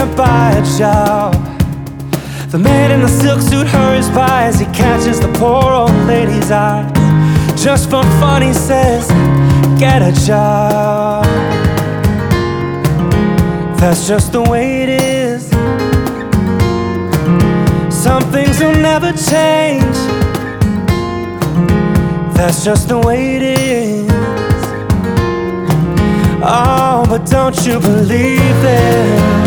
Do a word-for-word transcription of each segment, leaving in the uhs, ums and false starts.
can't buy a job. The man in the silk suit hurries by as he catches the poor old lady's eyes. Just for fun he says, get a job. That's just the way it is. Some things will never change. That's just the way it is. Oh, but don't you believe it?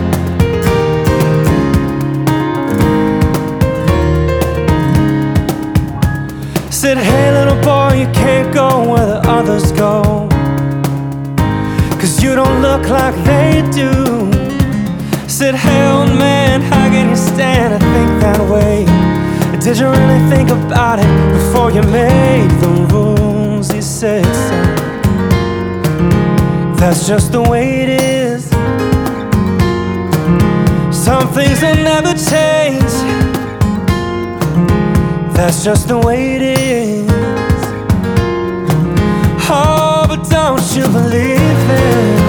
Said, hey little boy, you can't go where the others go, 'cause you don't look like they do. Said, hey old man, how can you stand to think that way? Did you really think about it before you made the rules? He said, son, that's just the way it is. Some things will never change. That's just the way it is. Oh, but don't you believe it?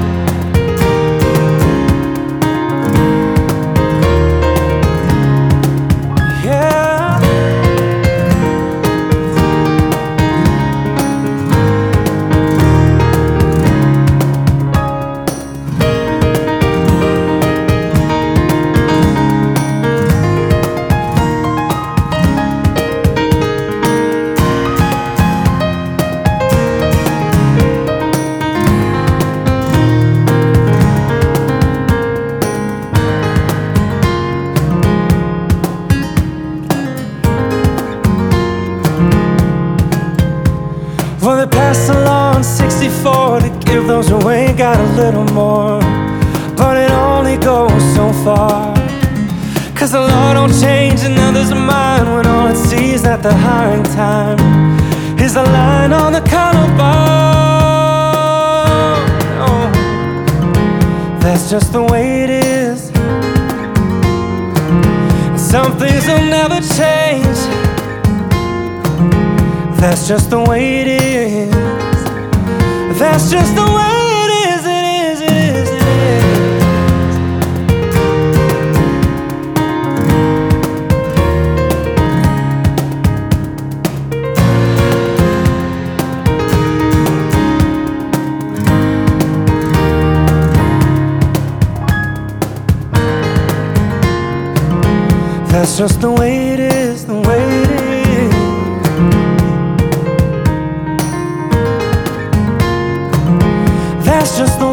Well, they passed along sixty-four to give those who ain't got a little more, but it only goes so far. 'Cause the law don't change another's mind when all it sees at the hiring time is a line on the collarbone. Oh, that's just the way it is. Some things will never change. That's just the way it is. That's just the way it is, it is, it is, it is. That's just the way it is, the way it is. That's just the